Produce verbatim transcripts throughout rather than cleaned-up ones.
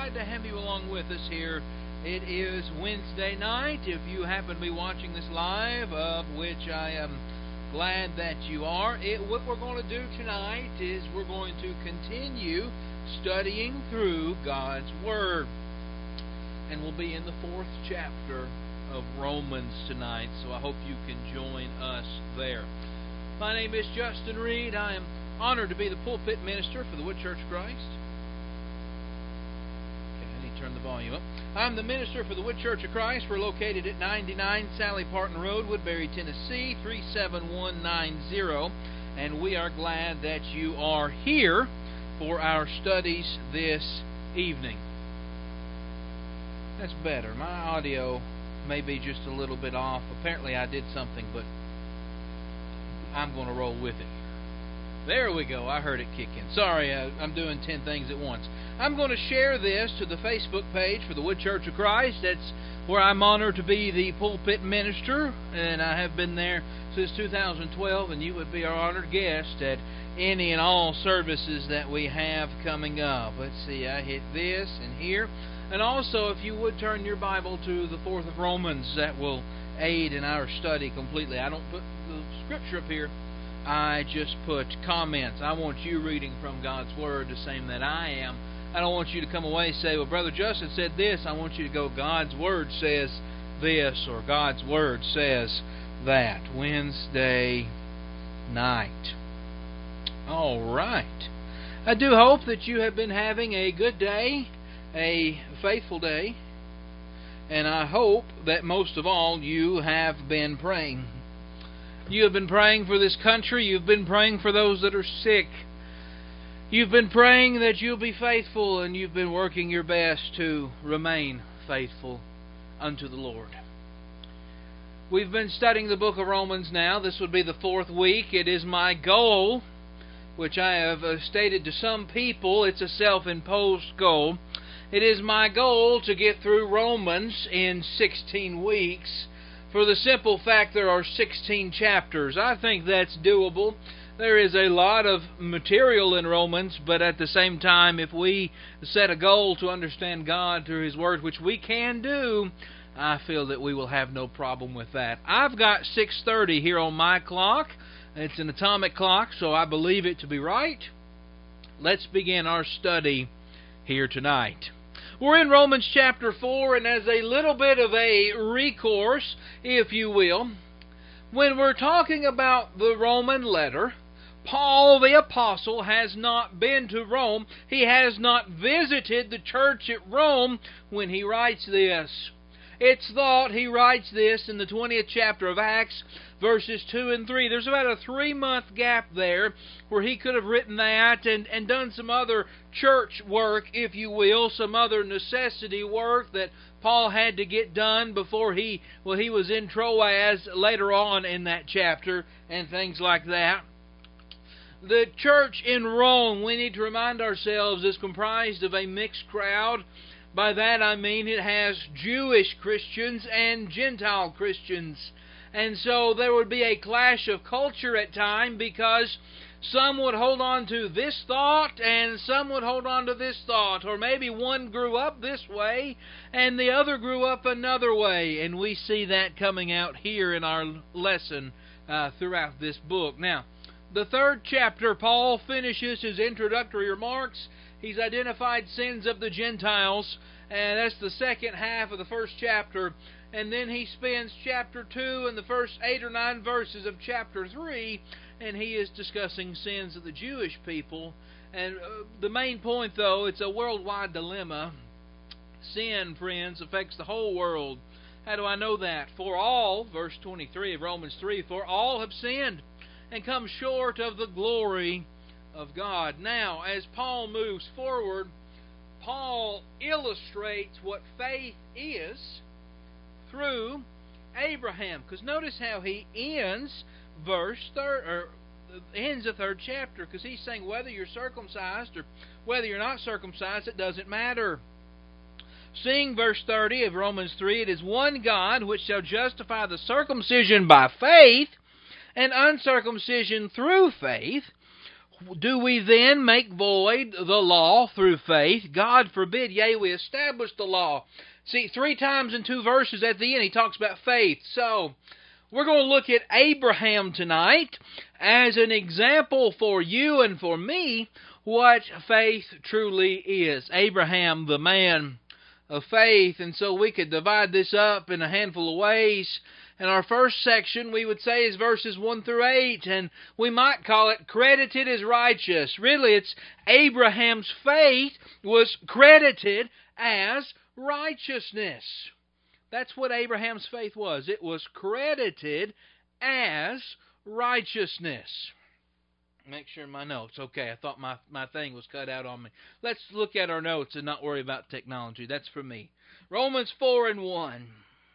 glad to have you along with us here. It is Wednesday night. If you happen to be watching this live, of which I am glad that you are, it, what we're going to do tonight is we're going to continue studying through God's Word. And we'll be in the fourth chapter of Romans tonight, so I hope you can join us there. My name is Justin Reed. I am honored to be the pulpit minister for the Wood Church of Christ. Turn the volume up. I'm the minister for the Wood Church of Christ. We're located at ninety-nine Sally Parton Road, Woodbury, Tennessee, three seven one nine zero. And we are glad that you are here for our studies this evening. That's better. My audio may be just a little bit off. Apparently I did something, but I'm going to roll with it. There we go. I heard it kick in. Sorry, uh, I'm doing ten things at once. I'm going to share this to the Facebook page for the Wood Church of Christ. That's where I'm honored to be the pulpit minister, and I have been there since two thousand twelve, and you would be our honored guest at any and all services that we have coming up. Let's see, I hit this and here. And also, if you would turn your Bible to the fourth of Romans, that will aid in our study completely. I don't put the scripture up here. I just put comments. I want you reading from God's Word the same that I am. I don't want you to come away and say, well, Brother Justin said this. I want you to go, God's Word says this, or God's Word says that. Wednesday night. All right. I do hope that you have been having a good day, a faithful day, and I hope that most of all you have been praying. You have been praying for this country. You've been praying for those that are sick. You've been praying that you'll be faithful, and you've been working your best to remain faithful unto the Lord. We've been studying the book of Romans now. This would be the fourth week. It is my goal, which I have stated to some people, it's a self-imposed goal. It is my goal to get through Romans in sixteen weeks. For the simple fact there are sixteen chapters. I think that's doable. There is a lot of material in Romans, but at the same time, if we set a goal to understand God through His Word, which we can do, I feel that we will have no problem with that. I've got six thirty here on my clock. It's an atomic clock, so I believe it to be right. Let's begin our study here tonight. We're in Romans chapter four, and as a little bit of a recourse, if you will, when we're talking about the Roman letter, Paul the Apostle has not been to Rome. He has not visited the church at Rome when he writes this. It's thought he writes this in the twentieth chapter of Acts, verses two and three. There's about a three-month gap there where he could have written that and, and done some other church work, if you will, some other necessity work that Paul had to get done before he, well, he was in Troas later on in that chapter and things like that. The church in Rome, we need to remind ourselves, is comprised of a mixed crowd. By that I mean it has Jewish Christians and Gentile Christians. And so there would be a clash of culture at times, because some would hold on to this thought and some would hold on to this thought. Or maybe one grew up this way and the other grew up another way. And we see that coming out here in our lesson uh, throughout this book. Now, the third chapter, Paul finishes his introductory remarks. He's identified sins of the Gentiles, and that's the second half of the first chapter. And then he spends chapter two and the first eight or nine verses of chapter three, and he is discussing sins of the Jewish people. And uh, the main point, though, it's a worldwide dilemma. Sin, friends, affects the whole world. How do I know that? For all, verse twenty-three of Romans three, for all have sinned and come short of the glory of God. Now, as Paul moves forward, Paul illustrates what faith is through Abraham. Because notice how he ends verse third, or ends the third chapter, because he's saying whether you're circumcised or whether you're not circumcised, it doesn't matter. Seeing verse thirty of Romans three, it is one God which shall justify the circumcision by faith and uncircumcision through faith. Do we then make void the law through faith? God forbid. Yea, we establish the law. See, three times in two verses at the end he talks about faith. So, we're going to look at Abraham tonight as an example for you and for me what faith truly is. Abraham, the man of faith. And so we could divide this up in a handful of ways. And our first section, we would say, is verses one through eight, and we might call it credited as righteous. Really, it's Abraham's faith was credited as righteousness. That's what Abraham's faith was. It was credited as righteousness. Make sure my notes. Okay, I thought my, my thing was cut out on me. Let's look at our notes and not worry about technology. That's for me. Romans four and one.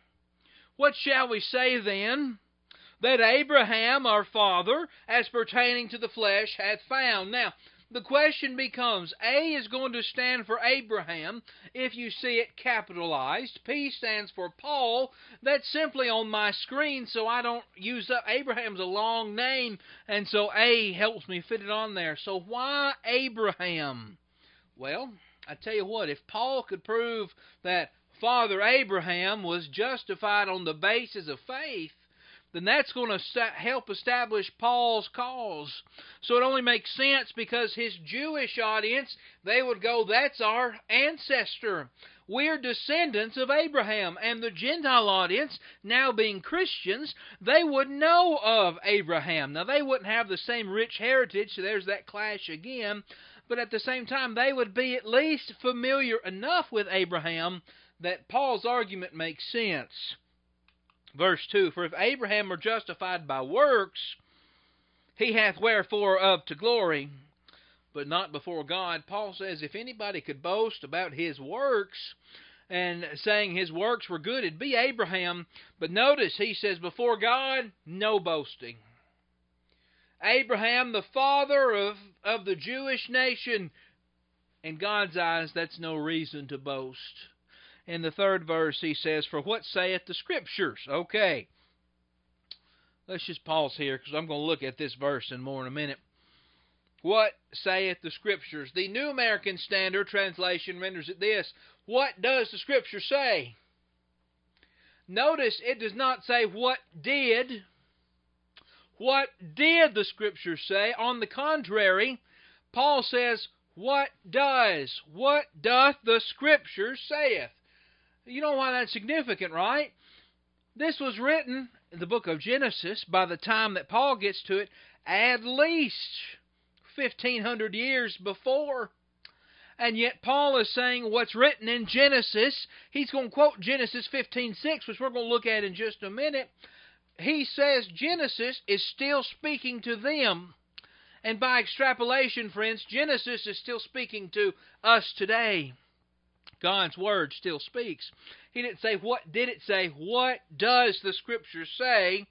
What shall we say then? That Abraham, our father, as pertaining to the flesh, hath found. Now, the question becomes, A is going to stand for Abraham, if you see it capitalized. P stands for Paul. That's simply on my screen, so I don't use up. Abraham's a long name, and so A helps me fit it on there. So why Abraham? Well, I tell you what, if Paul could prove that Father Abraham was justified on the basis of faith, then that's going to help establish Paul's cause. So it only makes sense because his Jewish audience, they would go, that's our ancestor. We're descendants of Abraham. And the Gentile audience, now being Christians, they would know of Abraham. Now, they wouldn't have the same rich heritage, so there's that clash again. But at the same time, they would be at least familiar enough with Abraham that Paul's argument makes sense. Verse two, for if Abraham were justified by works, he hath wherefore of to glory, but not before God. Paul says if anybody could boast about his works, and saying his works were good, it'd be Abraham. But notice, he says before God, no boasting. Abraham, the father of, of the Jewish nation, in God's eyes, that's no reason to boast. In the third verse, he says, for what saith the Scriptures? Okay. Let's just pause here, because I'm going to look at this verse and more in a minute. What saith the Scriptures? The New American Standard Translation renders it this. What does the Scripture say? Notice it does not say what did. What did the Scripture say? On the contrary, Paul says, what does? What doth the Scripture saith? You know why that's significant, right? This was written in the book of Genesis by the time that Paul gets to it, at least fifteen hundred years before. And yet Paul is saying what's written in Genesis. He's going to quote Genesis fifteen six, which we're going to look at in just a minute. He says Genesis is still speaking to them. And by extrapolation, friends, Genesis is still speaking to us today. God's Word still speaks. He didn't say, what did it say? What does the Scripture say?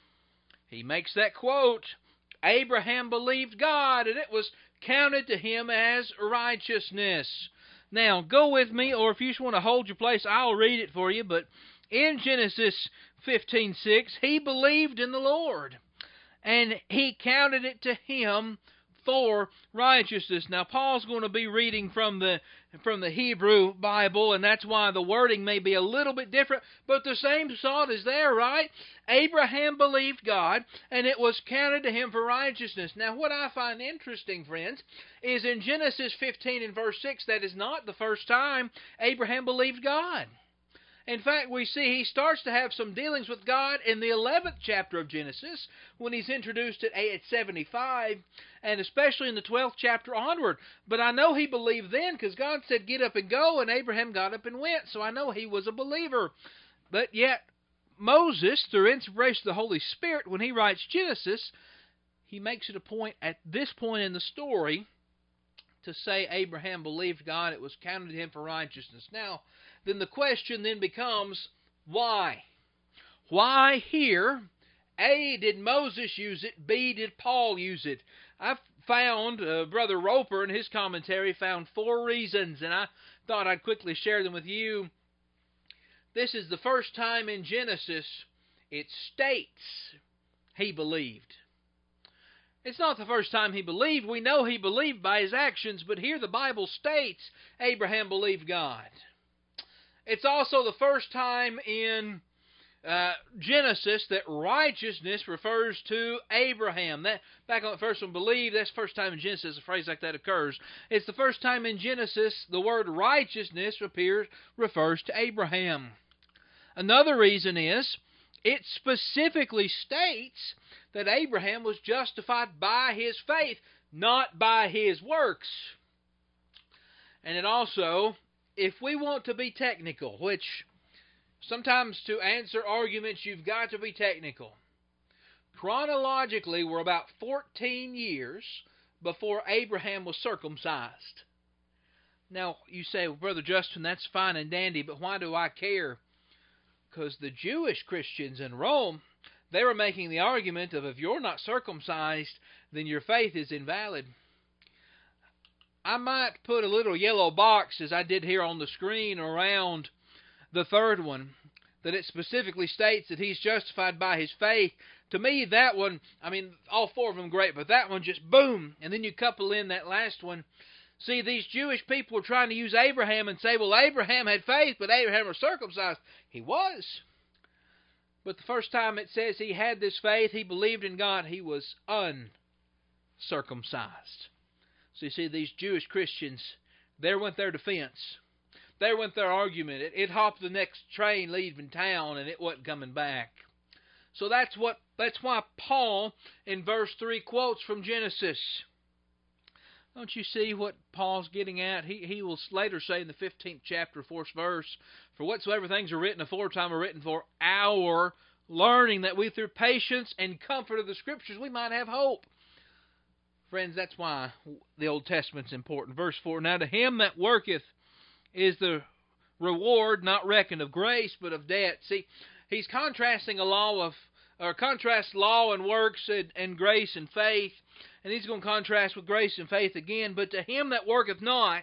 He makes that quote, Abraham believed God, and it was counted to him as righteousness. Now, go with me, or if you just want to hold your place, I'll read it for you. But in Genesis fifteen six, he believed in the Lord, and he counted it to him for righteousness. Now, Paul's going to be reading from the from the Hebrew Bible, and that's why the wording may be a little bit different, but the same thought is there, right? Abraham believed God, and it was counted to him for righteousness. Now, what I find interesting, friends, is in Genesis fifteen and verse six, that is not the first time Abraham believed God. In fact, we see he starts to have some dealings with God in the eleventh chapter of Genesis, when he's introduced at age seventy-five, and especially in the twelfth chapter onward. But I know he believed then, because God said, get up and go, and Abraham got up and went, so I know he was a believer. But yet, Moses, through inspiration of the Holy Spirit, when he writes Genesis, he makes it a point at this point in the story to say Abraham believed God, it was counted to him for righteousness. Now, then the question then becomes, why? Why here? A, did Moses use it? B, did Paul use it? I've found, uh, Brother Roper in his commentary found four reasons, and I thought I'd quickly share them with you. This is the first time in Genesis it states he believed. It's not the first time he believed. We know he believed by his actions, but here the Bible states Abraham believed God. It's also the first time in uh, Genesis that righteousness refers to Abraham. That back on the first one, believe, that's the first time in Genesis a phrase like that occurs. It's the first time in Genesis the word righteousness appears refers to Abraham. Another reason is it specifically states that Abraham was justified by his faith, not by his works. And it also, if we want to be technical, which sometimes to answer arguments you've got to be technical, chronologically we're about fourteen years before Abraham was circumcised. Now, you say, well, Brother Justin, that's fine and dandy, but why do I care? Because the Jewish Christians in Rome, they were making the argument of if you're not circumcised, then your faith is invalid. I might put a little yellow box, as I did here on the screen, around the third one, that it specifically states that he's justified by his faith. To me, that one, I mean, all four of them great, but that one just boom. And then you couple in that last one. See, these Jewish people were trying to use Abraham and say, well, Abraham had faith, but Abraham was circumcised. He was. But the first time it says he had this faith, he believed in God, he was uncircumcised. So you see, these Jewish Christians, there went their defense. There went their argument. It, it hopped the next train leaving town, and it wasn't coming back. So that's what that's why Paul, in verse three, quotes from Genesis. Don't you see what Paul's getting at? He he will later say in the fifteenth chapter, fourth verse, for whatsoever things are written aforetime are written for our learning, that we through patience and comfort of the Scriptures we might have hope. Friends, that's why the Old Testament's important. Verse four, now to him that worketh is the reward not reckoned of grace, but of debt. See, he's contrasting a law of, or contrast law and works and, and grace and faith. And he's going to contrast with grace and faith again. But to him that worketh not,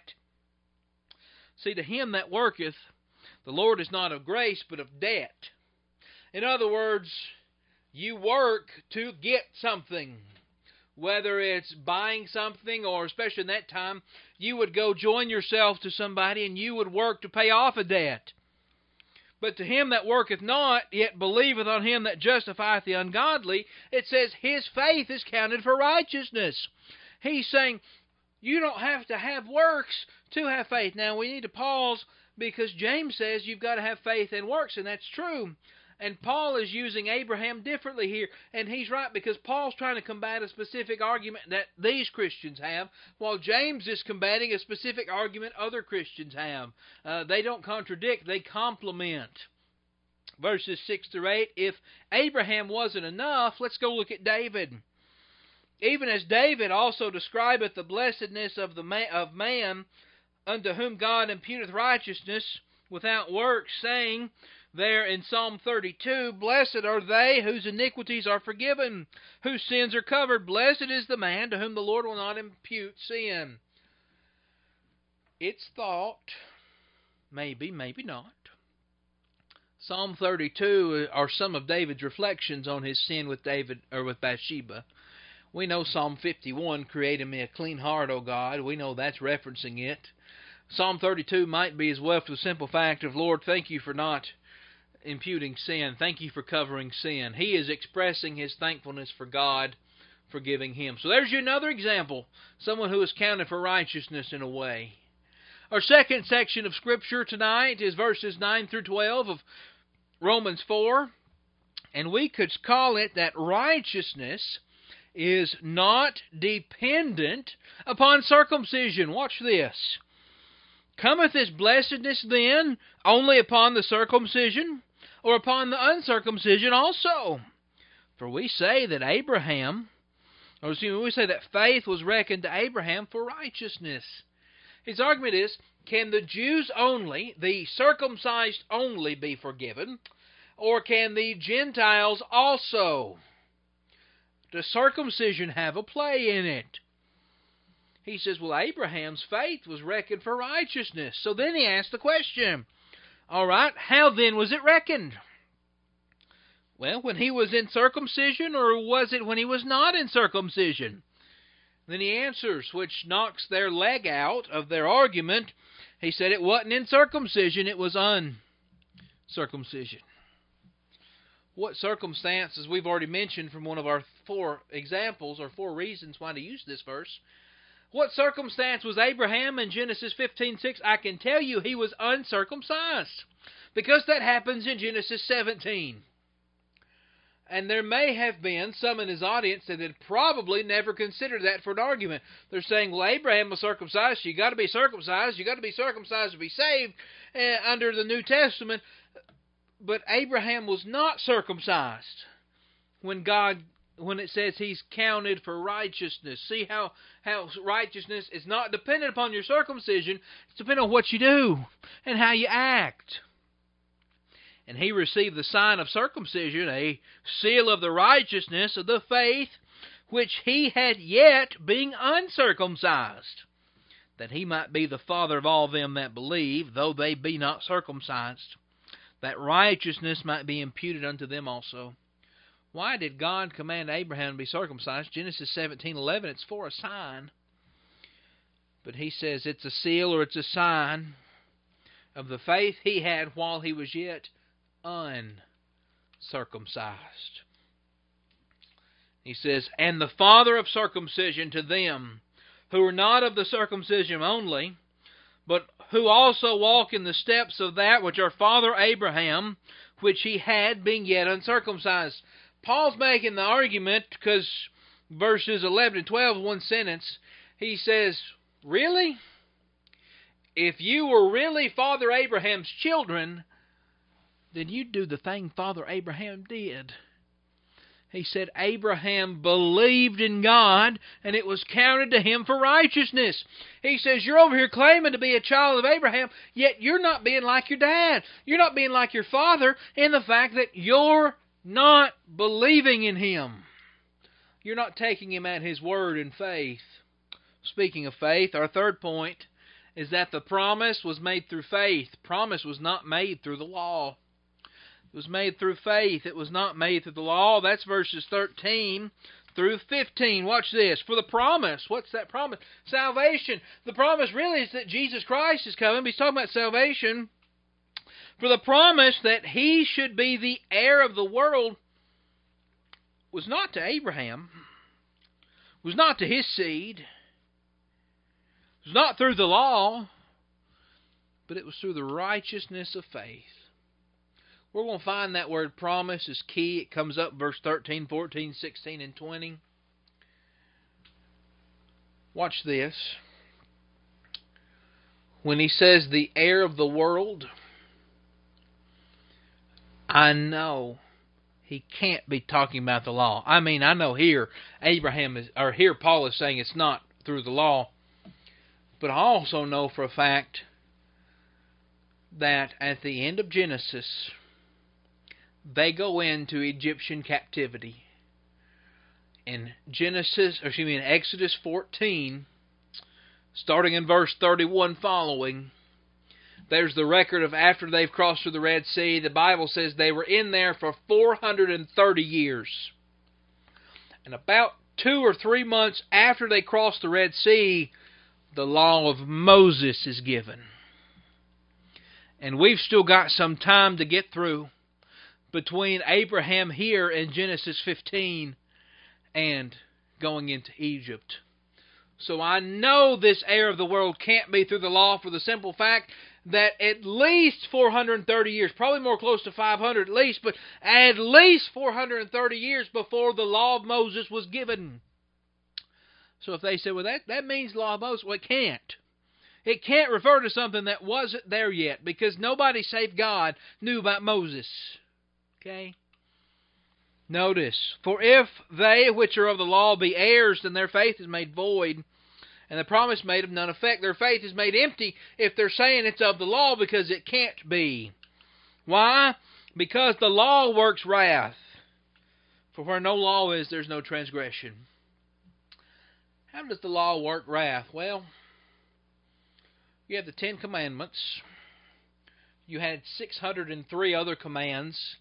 see, to him that worketh, the Lord is not of grace, but of debt. In other words, you work to get something. Whether it's buying something, or especially in that time, you would go join yourself to somebody and you would work to pay off a debt. But to him that worketh not, yet believeth on him that justifieth the ungodly, it says his faith is counted for righteousness. He's saying you don't have to have works to have faith. Now we need to pause, because James says you've got to have faith and works, and that's true. And Paul is using Abraham differently here. And he's right, because Paul's trying to combat a specific argument that these Christians have, while James is combating a specific argument other Christians have. Uh, they don't contradict, they complement. Verses six through eight, if Abraham wasn't enough, let's go look at David. Even as David also describeth the blessedness of, the man, of man, unto whom God imputeth righteousness without works, saying there in Psalm thirty-two, blessed are they whose iniquities are forgiven, whose sins are covered. Blessed is the man to whom the Lord will not impute sin. It's thought, maybe, maybe not, Psalm thirty-two are some of David's reflections on his sin with David or with Bathsheba. We know Psalm fifty-one, create in me a clean heart, O God. We know that's referencing it. Psalm thirty-two might be as well for the simple fact of, Lord, thank you for not imputing sin. Thank you for covering sin. He is expressing his thankfulness for God forgiving him. So there's another example. Someone who is counted for righteousness in a way. Our second section of Scripture tonight is verses nine through twelve of Romans four. And we could call it that righteousness is not dependent upon circumcision. Watch this. Cometh this blessedness then only upon the circumcision, or upon the uncircumcision also? For we say that Abraham, or excuse me, we say that faith was reckoned to Abraham for righteousness. His argument is, can the Jews only, the circumcised only, be forgiven, or can the Gentiles also? Does circumcision have a play in it? He says, well, Abraham's faith was reckoned for righteousness. So then he asks the question, all right, how then was it reckoned? Well, when he was in circumcision, or was it when he was not in circumcision? Then he answers, which knocks their leg out of their argument. He said it wasn't in circumcision, it was uncircumcision. What circumstances we've already mentioned from one of our four examples, or four reasons why to use this verse. What circumstance was Abraham in Genesis fifteen six? I can tell you he was uncircumcised, because that happens in Genesis seventeen. And there may have been some in his audience that had probably never considered that for an argument. They're saying, well, Abraham was circumcised, so you got to be circumcised, you got to be circumcised to be saved uh, under the New Testament. But Abraham was not circumcised when God, when it says he's counted for righteousness. See how, how righteousness is not dependent upon your circumcision, it's dependent on what you do and how you act. And he received the sign of circumcision, a seal of the righteousness of the faith, which he had yet being uncircumcised, that he might be the father of all them that believe, though they be not circumcised, that righteousness might be imputed unto them also. Why did God command Abraham to be circumcised? Genesis seventeen eleven, it's for a sign. But he says it's a seal, or it's a sign of the faith he had while he was yet uncircumcised. He says, and the father of circumcision to them who are not of the circumcision only, but who also walk in the steps of that which our father Abraham, which he had, being yet uncircumcised. Paul's making the argument because verses eleven and twelve, one sentence, he says, really? If you were really Father Abraham's children, then you'd do the thing Father Abraham did. He said Abraham believed in God, and it was counted to him for righteousness. He says, you're over here claiming to be a child of Abraham, yet you're not being like your dad. You're not being like your father in the fact that you're not believing in him. You're not taking him at his word in faith. Speaking of faith, our third point is that the promise was made through faith. Promise was not made through the law. It was made through faith. It was not made through the law. That's verses thirteen through fifteen. Watch this. For the promise, what's that promise? Salvation. The promise really is that Jesus Christ is coming. He's talking about salvation. For the promise that he should be the heir of the world was not to Abraham, was not to his seed, it was not through the law, but it was through the righteousness of faith. We're going to find that word promise is key. It comes up verse thirteen, fourteen, sixteen, and twenty. Watch this. When he says the heir of the world, I know he can't be talking about the law. I mean, I know here Abraham is, or here Paul is saying it's not through the law. But I also know for a fact that at the end of Genesis, they go into Egyptian captivity. In Genesis, or excuse me, in Exodus fourteen, starting in verse thirty-one following, there's the record of after they've crossed through the Red Sea. The Bible says they were in there for four hundred thirty years. And about two or three months after they crossed the Red Sea, the law of Moses is given. And we've still got some time to get through between Abraham here in Genesis fifteen and going into Egypt. So I know this heir of the world can't be through the law for the simple fact that at least four hundred thirty years, probably more close to five hundred at least, but at least four hundred thirty years before the law of Moses was given. So if they say, well, that, that means law of Moses, well, it can't. It can't refer to something that wasn't there yet, because nobody save God knew about Moses. Okay? Notice, for if they which are of the law be heirs, then their faith is made void, and the promise made of none effect. Their faith is made empty if they're saying it's of the law, because it can't be. Why? Because the law works wrath. For where no law is, there's no transgression. How does the law work wrath? Well, you have the Ten Commandments. You had six hundred three other commands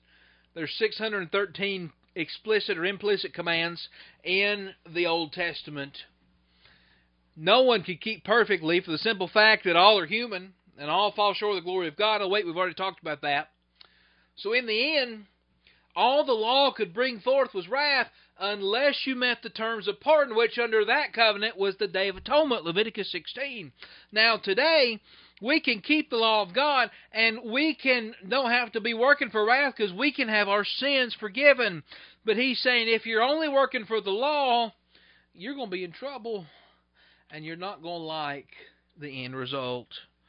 There's six hundred thirteen explicit or implicit commands in the Old Testament. No one could keep perfectly for the simple fact that all are human and all fall short of the glory of God. Oh, wait, we've already talked about that. So in the end, all the law could bring forth was wrath unless you met the terms of pardon, which under that covenant was the Day of Atonement, Leviticus sixteen. Now today, we can keep the law of God, and we can don't have to be working for wrath because we can have our sins forgiven. But he's saying if you're only working for the law, you're going to be in trouble, and you're not going to like the end result.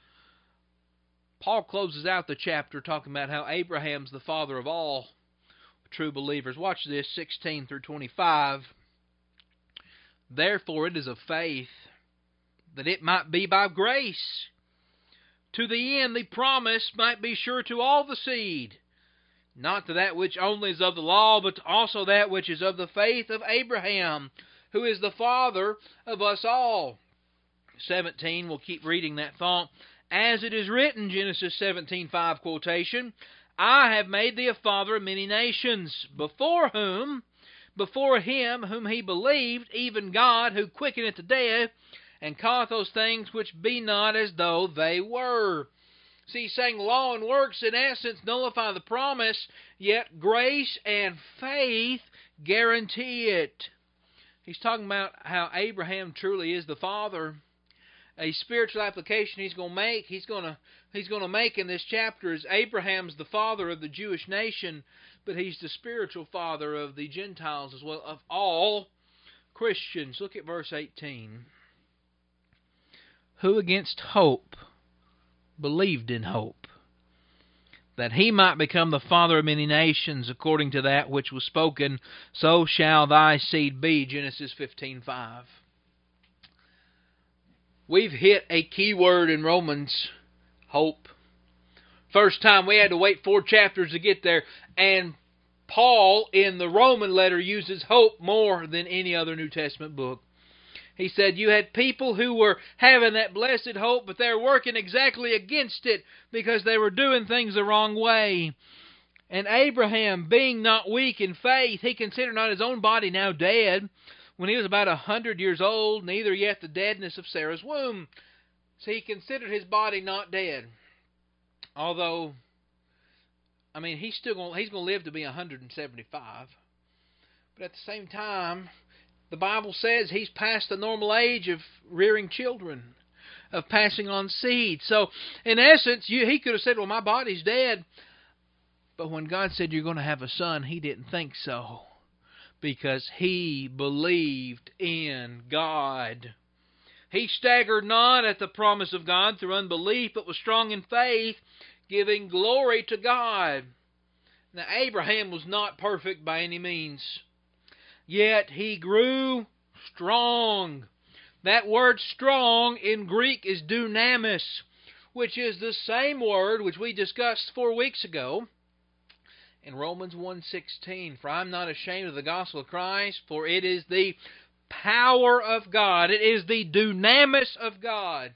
Paul closes out the chapter talking about how Abraham's the father of all true believers. Watch this, sixteen through twenty-five. Therefore it is of faith, that it might be by grace, to the end the promise might be sure to all the seed, not to that which only is of the law, but also that which is of the faith of Abraham, who is the father of us all. seventeen, we'll keep reading that thought. As it is written, Genesis seventeen five quotation, I have made thee a father of many nations, before whom, before him whom he believed, even God, who quickeneth the dead, and calleth those things which be not as though they were. See, he's saying law and works, in essence, nullify the promise, yet grace and faith guarantee it. He's talking about how Abraham truly is the father. A spiritual application he's going to make, he's going to he's going to make in this chapter is Abraham's the father of the Jewish nation, but he's the spiritual father of the Gentiles as well, of all Christians. Look at verse eighteen. Who against hope believed in hope, that he might become the father of many nations, according to that which was spoken, so shall thy seed be. Genesis fifteen five. We've hit a key word in Romans, hope. First time we had to wait four chapters to get there, and Paul in the Roman letter uses hope more than any other New Testament book. He said you had people who were having that blessed hope, but they were working exactly against it because they were doing things the wrong way. And Abraham, being not weak in faith, he considered not his own body now dead, when he was about a hundred years old, neither yet the deadness of Sarah's womb. So he considered his body not dead. Although, I mean, he's still going, he's going to live to be one hundred seventy-five. But at the same time, the Bible says he's past the normal age of rearing children, of passing on seed. So, in essence, you, he could have said, well, my body's dead. But when God said you're going to have a son, he didn't think so, because he believed in God. He staggered not at the promise of God through unbelief, but was strong in faith, giving glory to God. Now, Abraham was not perfect by any means, yet he grew strong. That word strong in Greek is dunamis, which is the same word which we discussed four weeks ago in Romans one sixteen. For I am not ashamed of the gospel of Christ, for it is the power of God. It is the dunamis of God.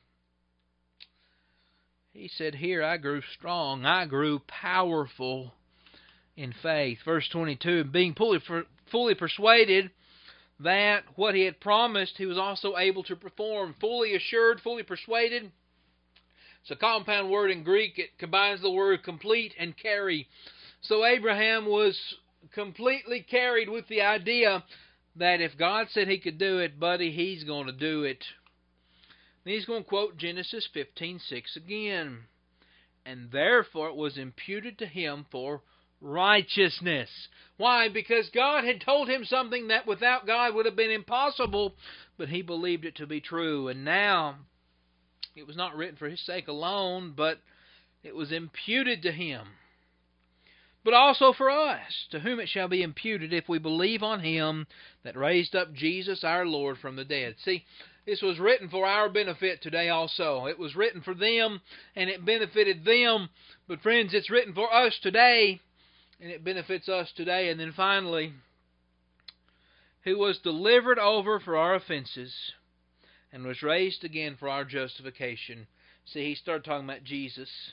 He said here, I grew strong. I grew powerful in faith. Verse twenty-two, being fully, fully persuaded that what he had promised, he was also able to perform. Fully assured, fully persuaded. It's a compound word in Greek. It combines the word complete and carry. So Abraham was completely carried with the idea that if God said he could do it, buddy, he's going to do it. Then he's going to quote Genesis fifteen six again. And therefore it was imputed to him for righteousness. Why? Because God had told him something that without God would have been impossible, but he believed it to be true. And now, it was not written for his sake alone, but it was imputed to him. But also for us, to whom it shall be imputed if we believe on him that raised up Jesus our Lord from the dead. See, this was written for our benefit today also. It was written for them, and it benefited them. But friends, it's written for us today, and it benefits us today. And then finally, who was delivered over for our offenses, and was raised again for our justification. See, he started talking about Jesus.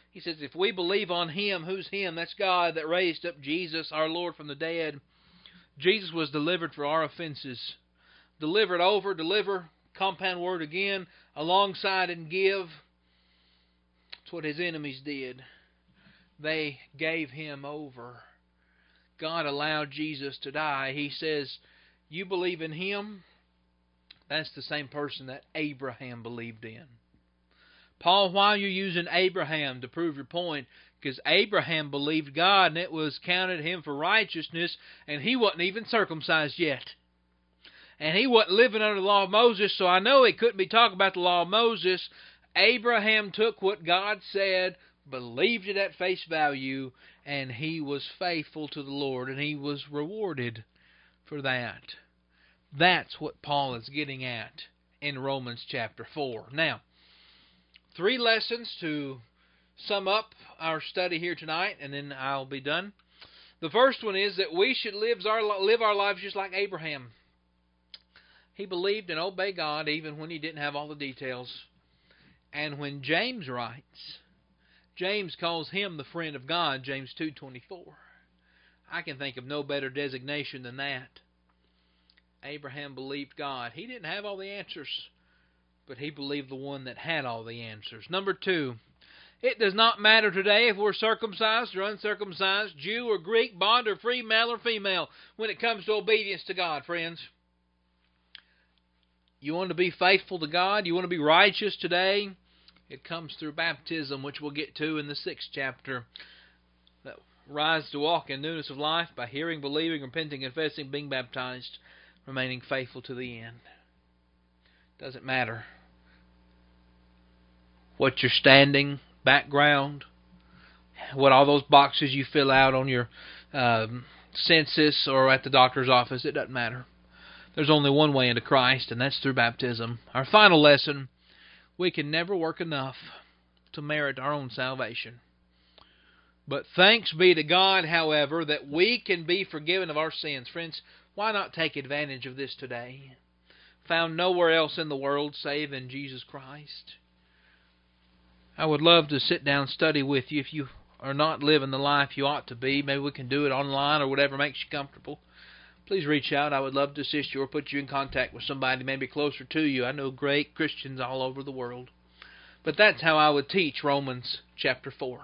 He says, if we believe on Him, who's Him? That's God that raised up Jesus, our Lord, from the dead. Jesus was delivered for our offenses. Delivered over, deliver, compound word again, alongside and give. That's what His enemies did. They gave Him over. God allowed Jesus to die. He says, you believe in Him? That's the same person that Abraham believed in. Paul, why are you using Abraham to prove your point? Because Abraham believed God and it was counted him for righteousness, and he wasn't even circumcised yet. And he wasn't living under the law of Moses, so I know he couldn't be talking about the law of Moses. Abraham took what God said, believed it at face value, and he was faithful to the Lord, and he was rewarded for that. That's what Paul is getting at in Romans chapter four. Now, three lessons to sum up our study here tonight, and then I'll be done. The first one is that we should live our, live our lives just like Abraham. He believed and obeyed God even when he didn't have all the details. And when James writes, James calls him the friend of God, James two twenty-four. I can think of no better designation than that. Abraham believed God. He didn't have all the answers, but he believed the one that had all the answers. Number two, it does not matter today if we're circumcised or uncircumcised, Jew or Greek, bond or free, male or female, when it comes to obedience to God, friends. You want to be faithful to God? You want to be righteous today? It comes through baptism, which we'll get to in the sixth chapter. That rise to walk in newness of life by hearing, believing, repenting, confessing, being baptized, remaining faithful to the end. Doesn't matter what your standing, background, what all those boxes you fill out on your um, census or at the doctor's office. It doesn't matter. There's only one way into Christ, and that's through baptism. Our final lesson, we can never work enough to merit our own salvation. But thanks be to God, however, that we can be forgiven of our sins. Friends, why not take advantage of this today? Found nowhere else in the world save in Jesus Christ. I would love to sit down and study with you if you are not living the life you ought to be. Maybe we can do it online or whatever makes you comfortable. Please reach out. I would love to assist you or put you in contact with somebody maybe closer to you. I know great Christians all over the world. But that's how I would teach Romans chapter four.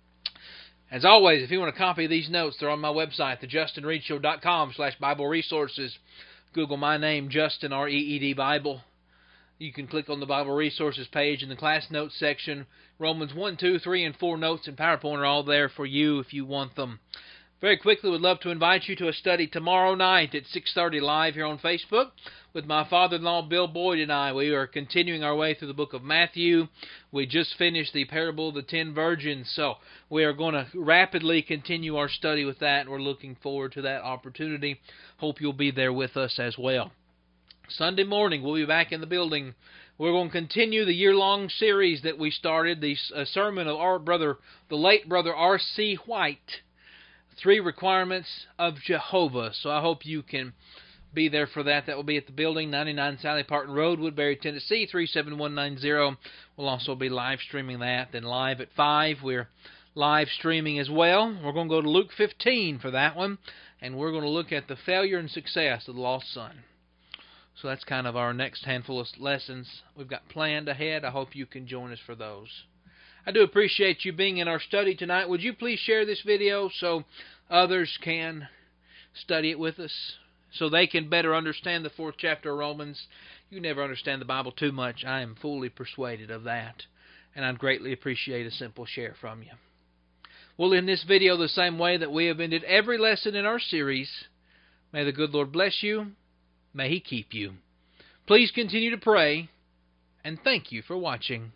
As always, if you want a copy of these notes, they're on my website, the justin reed show dot com slash Bible resources. Google my name, Justin, R E E D Bible. You can click on the Bible Resources page in the class notes section. Romans one, two, three, and four notes in PowerPoint are all there for you if you want them. Very quickly, would love to invite you to a study tomorrow night at six thirty live here on Facebook with my father-in-law Bill Boyd and I. We are continuing our way through the book of Matthew. We just finished the parable of the ten virgins, so we are going to rapidly continue our study with that, and we're looking forward to that opportunity. Hope you'll be there with us as well. Sunday morning, we'll be back in the building. We're going to continue the year-long series that we started, the uh, sermon of our brother, the late brother R C White. Three requirements of Jehovah. So I hope you can be there for that. That will be at the building, ninety-nine Sally Parton Road, Woodbury, Tennessee, three seven one nine zero. We'll also be live streaming that. Then live at five, we're live streaming as well. We're going to go to Luke fifteen for that one, and we're going to look at the failure and success of the lost son. So that's kind of our next handful of lessons we've got planned ahead. I hope you can join us for those. I do appreciate you being in our study tonight. Would you please share this video so others can study it with us, so they can better understand the fourth chapter of Romans? You never understand the Bible too much. I am fully persuaded of that, and I'd greatly appreciate a simple share from you. We'll end this video the same way that we have ended every lesson in our series. May the good Lord bless you. May He keep you. Please continue to pray, and thank you for watching.